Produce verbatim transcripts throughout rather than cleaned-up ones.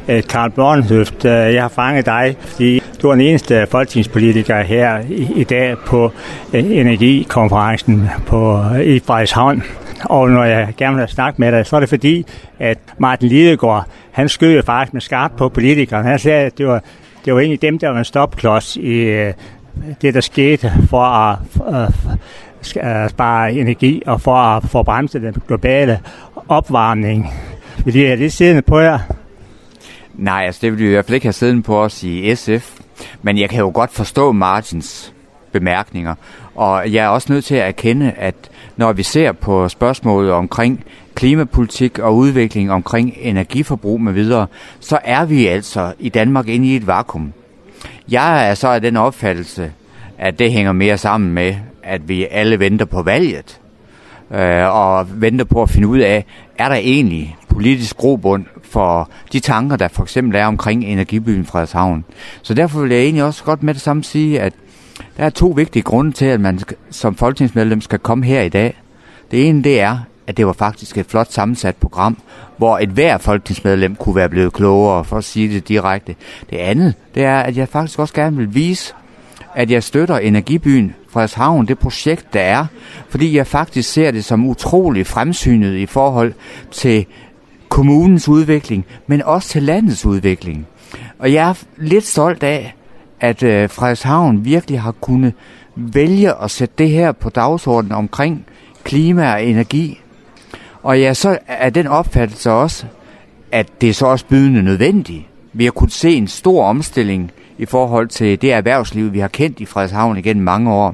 Karl Bornhøft, jeg har fanget dig, fordi du er den eneste folketingspolitiker her i, i dag på energikonferencen på, i Frederikshavn. Og når jeg gerne vil snakke med dig, så er det fordi, at Martin Lidegaard, han skød jo faktisk med skarpt på politikerne. Han sagde, at det var, det var egentlig dem, der var en stopklods i det, der skete for at uh, spare energi og for at forbremse den globale opvarmning. Vil I have det siddende på jer? Nej, altså det vil vi i hvert fald ikke have siddende på os i S F. Men jeg kan jo godt forstå Martins bemærkninger. Og jeg er også nødt til at erkende, at når vi ser på spørgsmålet omkring klimapolitik og udvikling omkring energiforbrug med videre, så er vi altså i Danmark inde i et vakuum. Jeg er så af den opfattelse, at det hænger mere sammen med, at vi alle venter på valget. Øh, og venter på at finde ud af, er der egentlig politisk grobund for de tanker, der for eksempel er omkring energibyen Frederikshavn. Så derfor vil jeg egentlig også godt med det samme sige, at der er to vigtige grunde til, at man som folketingsmedlem skal komme her i dag. Det ene, det er, at det var faktisk et flot sammensat program, hvor et hver folketingsmedlem kunne være blevet klogere, for at sige det direkte. Det andet, det er, at jeg faktisk også gerne vil vise, at jeg støtter energibyen Frederikshavn, det projekt, der er, fordi jeg faktisk ser det som utrolig fremsynet i forhold til kommunens udvikling, men også til landets udvikling. Og jeg er lidt stolt af, at øh, Frederikshavn virkelig har kunnet vælge at sætte det her på dagsordenen omkring klima og energi. Og jeg så er den opfattelse også, at det er så også bydende nødvendigt. Vi har kunnet se en stor omstilling i forhold til det erhvervsliv, vi har kendt i Frederikshavn igennem mange år.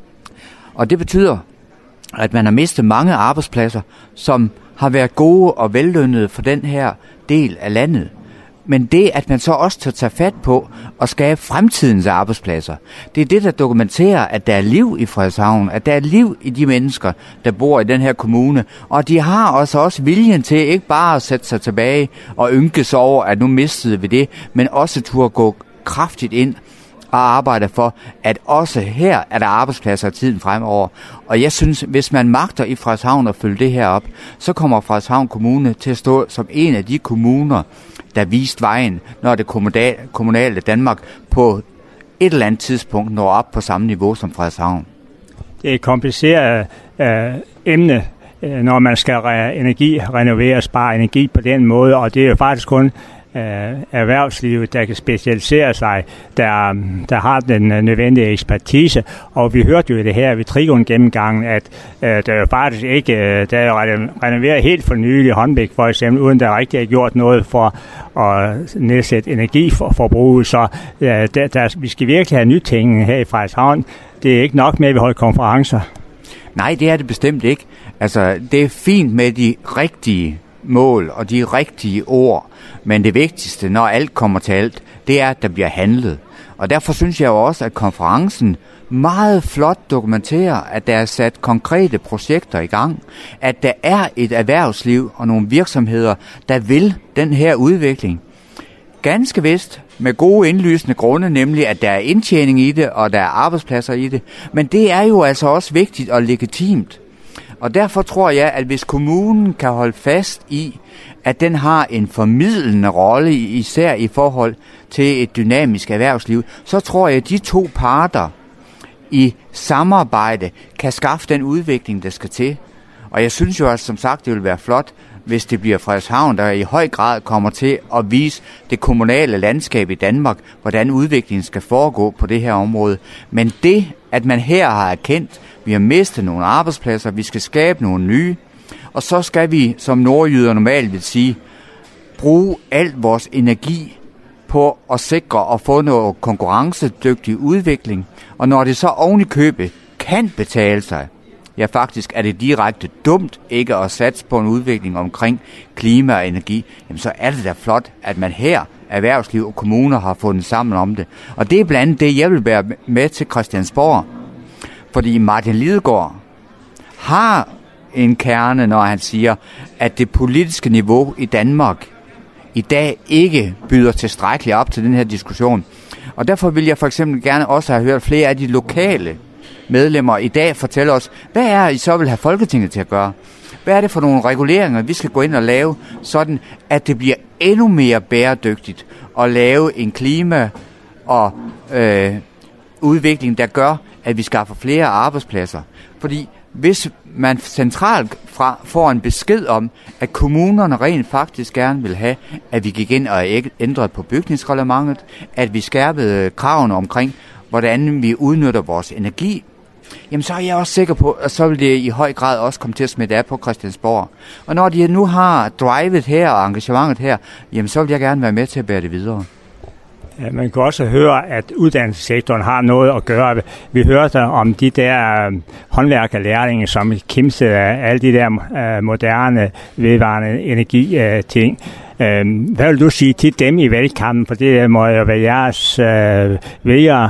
Og det betyder, at man har mistet mange arbejdspladser, som har været gode og vellønnede for den her del af landet. Men det, at man så også tager tage fat på at skabe fremtidens arbejdspladser, det er det, der dokumenterer, at der er liv i Frederikshavn, at der er liv i de mennesker, der bor i den her kommune, og de har også, også viljen til ikke bare at sætte sig tilbage og ynke sig over, at nu mistede vi det, men også turde gå kraftigt ind og arbejde for, at også her er der arbejdspladser i tiden fremover. Og jeg synes, hvis man magter i Frederikshavn at følge det her op, så kommer Frederikshavn Kommune til at stå som en af de kommuner, der viste vejen, når det kommunale Danmark på et eller andet tidspunkt når op på samme niveau som Frederikshavn. Det er et kompliceret øh, emne, når man skal re- energi renovere og spare energi på den måde, og det er jo faktisk kun erhvervslivet, der kan specialisere sig, der, der har den nødvendige ekspertise. Og vi hørte jo det her ved Trigon gennemgangen, at øh, der jo faktisk ikke, øh, der er renoveret helt for nylig Håndbæk for eksempel, uden der rigtig er gjort noget for at nedsætte energiforbruget. Så øh, der, der, vi skal virkelig have nytænkning her i Frederikshavn. Det er ikke nok med, at vi holder konferencer. Nej, det er det bestemt ikke. Altså, det er fint med de rigtige mål og de rigtige ord, men det vigtigste, når alt kommer til alt, det er, at der bliver handlet. Og derfor synes jeg jo også, at konferencen meget flot dokumenterer, at der er sat konkrete projekter i gang, at der er et erhvervsliv og nogle virksomheder, der vil den her udvikling. Ganske vist med gode indlysende grunde, nemlig at der er indtjening i det, og der er arbejdspladser i det, men det er jo altså også vigtigt og legitimt. Og derfor tror jeg, at hvis kommunen kan holde fast i, at den har en formidlende rolle, især i forhold til et dynamisk erhvervsliv, så tror jeg, at de to parter i samarbejde kan skaffe den udvikling, der skal til. Og jeg synes jo, at som sagt, det vil være flot, hvis det bliver Frederikshavn, der i høj grad kommer til at vise det kommunale landskab i Danmark, hvordan udviklingen skal foregå på det her område. Men det, at man her har erkendt, vi har mistet nogle arbejdspladser, vi skal skabe nogle nye, og så skal vi, som nordjyder normalt vil sige, bruge al vores energi på at sikre og få noget konkurrencedygtig udvikling. Og når det så oven i købet kan betale sig, ja faktisk er det direkte dumt ikke at satse på en udvikling omkring klima og energi, jamen så er det da flot, at man her, erhvervsliv og kommuner, har fundet sammen om det. Og det er blandt andet det, jeg vil være med til Christiansborg. Fordi Martin Lidegaard har en kerne, når han siger, at det politiske niveau i Danmark i dag ikke byder tilstrækkeligt op til den her diskussion. Og derfor vil jeg for eksempel gerne også have hørt flere af de lokale medlemmer i dag fortælle os, hvad er I så vil have Folketinget til at gøre? Hvad er det for nogle reguleringer, vi skal gå ind og lave, sådan at det bliver endnu mere bæredygtigt at lave en klima- og øh, udvikling, der gør, at vi skaffer flere arbejdspladser. Fordi hvis man centralt fra får en besked om, at kommunerne rent faktisk gerne vil have, at vi gik ind og ændrede på bygningsreglementet, at vi skærpede kravene omkring, hvordan vi udnytter vores energi, jamen så er jeg også sikker på, at så vil det i høj grad også komme til at smitte af på Christiansborg. Og når de nu har drivet her og engagementet her, jamen så vil jeg gerne være med til at bære det videre. Ja, man kan også høre, at uddannelsessektoren har noget at gøre. Vi hørte om de der øh, håndværkerlærlinge, som kimsede af alle de der øh, moderne, vedvarende energi-ting. Øh, hvad vil du sige til dem i valgkampen? For det må jo være jeres øh, vælgere.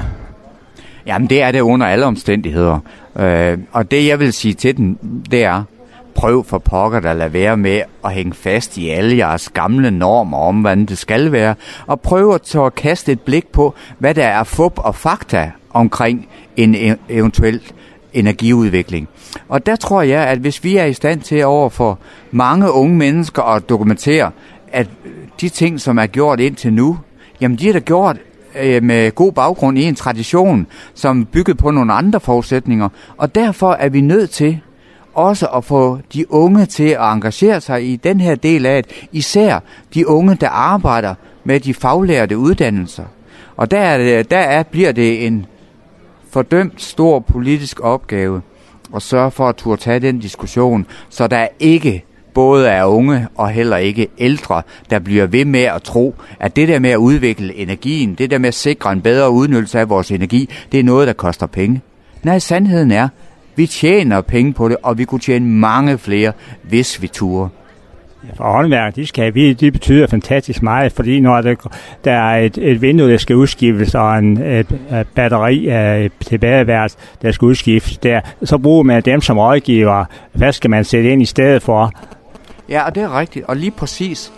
Jamen det er det under alle omstændigheder. Øh, og det jeg vil sige til dem, det er, prøv for pokker, der lader være med at hænge fast i alle jeres gamle normer om, hvordan det skal være, og prøv at, at kaste et blik på, hvad der er fup og fakta omkring en eventuel energiudvikling. Og der tror jeg, at hvis vi er i stand til over for mange unge mennesker at dokumentere, at de ting, som er gjort indtil nu, jamen de er da gjort med god baggrund i en tradition, som bygger på nogle andre forudsætninger, og derfor er vi nødt til også at få de unge til at engagere sig i den her del af det, især de unge, der arbejder med de faglærte uddannelser. Og der, er det, der er, bliver det en fordømt stor politisk opgave at sørge for at turde tage den diskussion, så der ikke både er unge og heller ikke ældre, der bliver ved med at tro, at det der med at udvikle energien, det der med at sikre en bedre udnyttelse af vores energi, det er noget, der koster penge. Nej, sandheden er, vi tjener penge på det, og vi kunne tjene mange flere, hvis vi turde. For håndværk, de, skal, de betyder fantastisk meget, fordi når det, der er et, et vindue, der skal udskiftes, og en et, et batteri af tilbageværelse, der skal udskiftes, der, så bruger man dem som rådgiver. Hvad skal man sætte ind i stedet for? Ja, og det er rigtigt. Og lige præcis,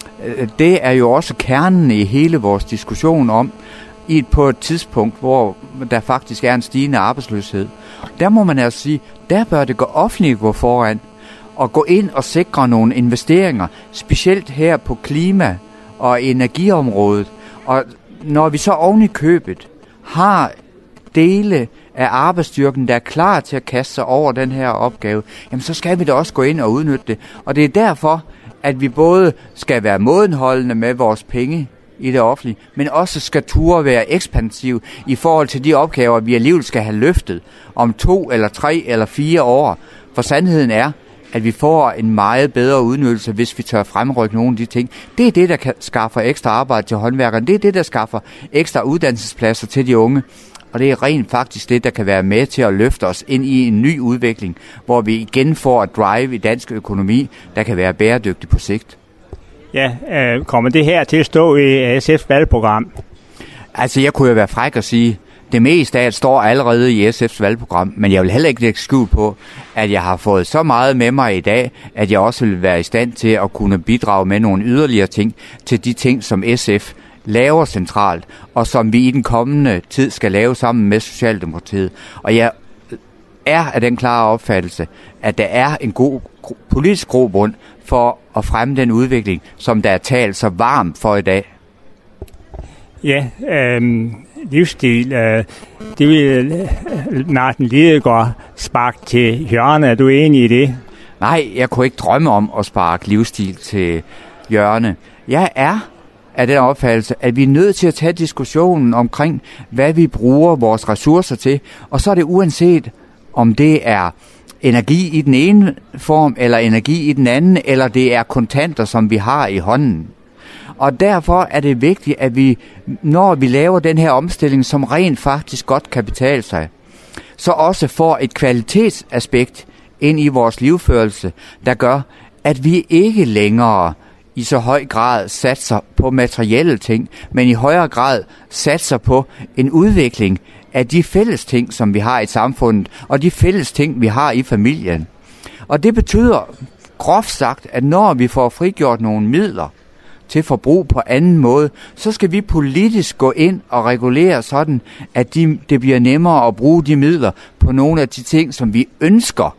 det er jo også kernen i hele vores diskussion om, i på et tidspunkt, hvor der faktisk er en stigende arbejdsløshed. Der må man altså sige, der bør det gå offentligt gå foran, og gå ind og sikre nogle investeringer, specielt her på klima- og energiområdet. Og når vi så oven i købet har dele af arbejdsstyrken, der er klar til at kaste sig over den her opgave, jamen så skal vi da også gå ind og udnytte det. Og det er derfor, at vi både skal være mådenholdende med vores penge i det offentlige, men også skal ture være ekspansiv i forhold til de opgaver, vi alligevel skal have løftet om to eller tre eller fire år. For sandheden er, at vi får en meget bedre udnyttelse, hvis vi tør fremrykke nogle af de ting. Det er det, der kan skaffer ekstra arbejde til håndværkerne. Det er det, der skaffer ekstra uddannelsespladser til de unge. Og det er rent faktisk det, der kan være med til at løfte os ind i en ny udvikling, hvor vi igen får et drive i dansk økonomi, der kan være bæredygtig på sigt. Ja, øh, kommer det her til at stå i S F's valgprogram? Altså, jeg kunne jo være fræk at sige, det meste af det står allerede i S F's valgprogram, men jeg vil heller ikke lægge skjul på, at jeg har fået så meget med mig i dag, at jeg også vil være i stand til at kunne bidrage med nogle yderligere ting til de ting, som S F laver centralt, og som vi i den kommende tid skal lave sammen med Socialdemokratiet. Og jeg er af den klare opfattelse, at der er en god politisk grobund for at fremme den udvikling, som der er talt så varmt for i dag. Ja, øh, livsstil, øh, det vil øh, Martin Lidegaard sparke til hjørne. Er du enig i det? Nej, jeg kunne ikke drømme om at sparke livsstil til hjørne. Jeg er af den opfattelse, at vi er nødt til at tage diskussionen omkring, hvad vi bruger vores ressourcer til, og så er det uanset, om det er energi i den ene form, eller energi i den anden, eller det er kontanter, som vi har i hånden. Og derfor er det vigtigt, at vi, når vi laver den her omstilling, som rent faktisk godt kan betale sig, så også får et kvalitetsaspekt ind i vores livsførelse, der gør, at vi ikke længere i så høj grad satser på materielle ting, men i højere grad satser på en udvikling af de fælles ting, som vi har i samfundet, og de fælles ting, vi har i familien. Og det betyder groft sagt, at når vi får frigjort nogle midler til forbrug på anden måde, så skal vi politisk gå ind og regulere sådan, at de, det bliver nemmere at bruge de midler på nogle af de ting, som vi ønsker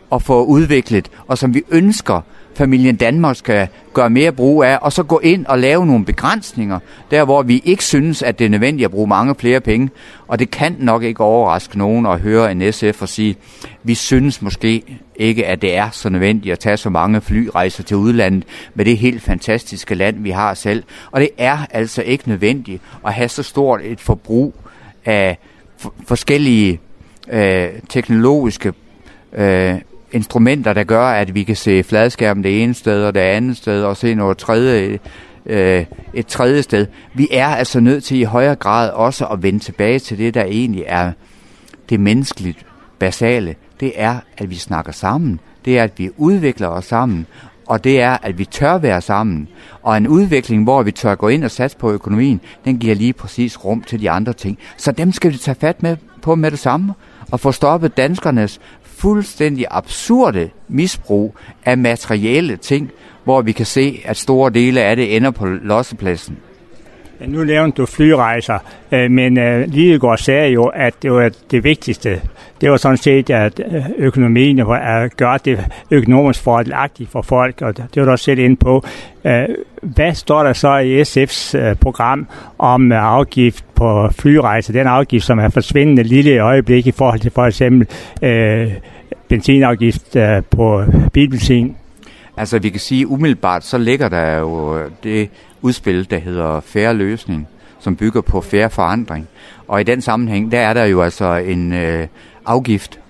at få udviklet, og som vi ønsker, familien Danmark skal gøre mere brug af, og så gå ind og lave nogle begrænsninger, der hvor vi ikke synes, at det er nødvendigt at bruge mange flere penge. Og det kan nok ikke overraske nogen at høre en S F og sige, vi synes måske ikke, at det er så nødvendigt at tage så mange flyrejser til udlandet med det helt fantastiske land, vi har selv. Og det er altså ikke nødvendigt at have så stort et forbrug af f- forskellige øh, teknologiske øh, instrumenter, der gør, at vi kan se fladskærmen det ene sted og det andet sted, og se noget tredje, øh, et tredje sted. Vi er altså nødt til i højere grad også at vende tilbage til det, der egentlig er det menneskeligt basale. Det er, at vi snakker sammen. Det er, at vi udvikler os sammen. Og det er, at vi tør være sammen. Og en udvikling, hvor vi tør gå ind og satse på økonomien, den giver lige præcis rum til de andre ting. Så dem skal vi tage fat med på med det samme, og få stoppet danskernes fuldstændig absurde misbrug af materielle ting, hvor vi kan se, at store dele af det ender på lossepladsen. Nu nævnte du flyrejser, men Lidegaard sagde jo, at det var det vigtigste. Det var sådan set, at økonomien gør det økonomisk fordelagtigt for folk, og det var du også selv inde på. Hvad står der så i S F's program om afgift på flyrejser? Den afgift, som er forsvindende lille i øjeblik i forhold til for eksempel øh, benzinafgift øh, på bilbenzin. Altså vi kan sige umiddelbart, så ligger der jo det udspil, der hedder Fair Løsning, som bygger på fair forandring. Og i den sammenhæng, der er der jo altså en øh, afgift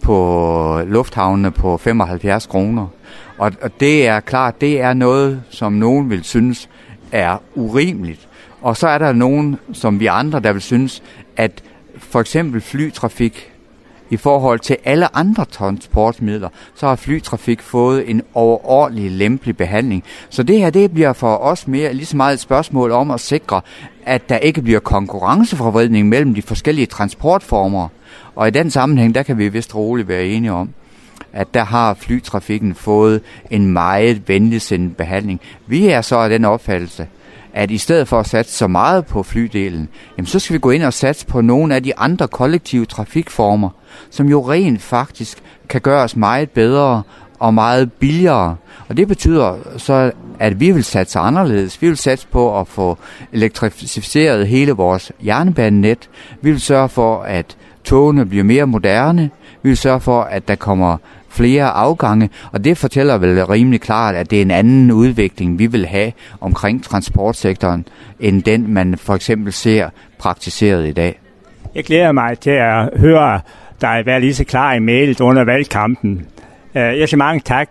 på lufthavnene på femoghalvfjerds kroner. Og, og det er klart, det er noget, som nogen vil synes er urimeligt. Og så er der nogen, som vi andre, der vil synes, at for eksempel flytrafik, i forhold til alle andre transportmidler, så har flytrafik fået en overordentlig lempelig behandling. Så det her, det bliver for os mere lige så meget et spørgsmål om at sikre, at der ikke bliver konkurrenceforvridning mellem de forskellige transportformer. Og i den sammenhæng, der kan vi vist roligt være enige om, at der har flytrafikken fået en meget venligsindet behandling. Vi er så af den opfattelse, at i stedet for at satse så meget på flydelen, jamen så skal vi gå ind og satse på nogle af de andre kollektive trafikformer, som jo rent faktisk kan gøres meget bedre og meget billigere. Og det betyder så, at vi vil satse anderledes. Vi vil satse på at få elektrificeret hele vores jernbanenet. Vi vil sørge for, at togene bliver mere moderne. Vi vil sørge for, at der kommer flere afgange, og det fortæller vel rimelig klart, at det er en anden udvikling, vi vil have omkring transportsektoren, end den, man for eksempel ser praktiseret i dag. Jeg glæder mig til at høre dig være lige så klar i mailet under valgkampen. Jeg siger mange tak,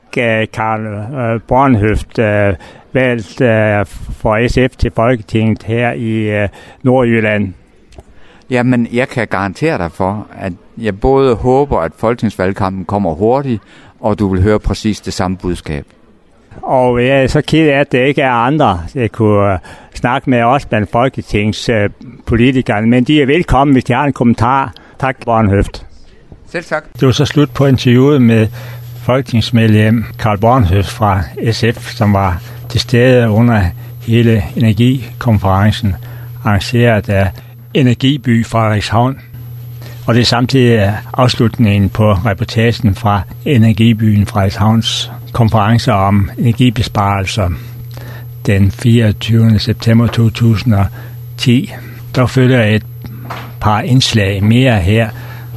Karl Bornhøft, valgt for S F til Folketinget her i Nordjylland. Jamen, jeg kan garantere dig for, at jeg både håber, at folketingsvalgkampen kommer hurtigt, og du vil høre præcis det samme budskab. Og jeg er så ked af, at det ikke er andre, der kunne snakke med os blandt folketingspolitikerne, men de er velkommen, hvis de har en kommentar. Tak, Bornhøft. Selv tak. Det var så slut på interviewet med folketingsmedlem Karl Bornhøft fra S F, som var til stede under hele energikonferencen, arrangeret af Energiby fra Frederikshavn. Og det er samtidig afslutningen på reportagen fra Energibyen Frederikshavns konference om energibesparelser den fireogtyvende september to tusind og ti. Der følger et par indslag mere her,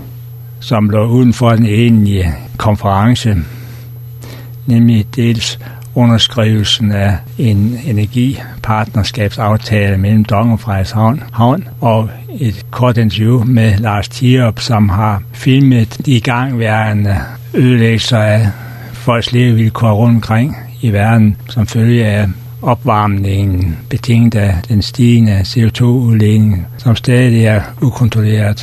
som lå uden for den egentlige konference, nemlig dels underskrivelsen af en energipartnerskabsaftale mellem Dong og Frederikshavn og et kort interview med Lars Thierup, som har filmet de igangværende ødelæggelser af folks levevilkår rundt omkring i verden, som følge af opvarmningen betinget af den stigende C O to udledning, som stadig er ukontrolleret.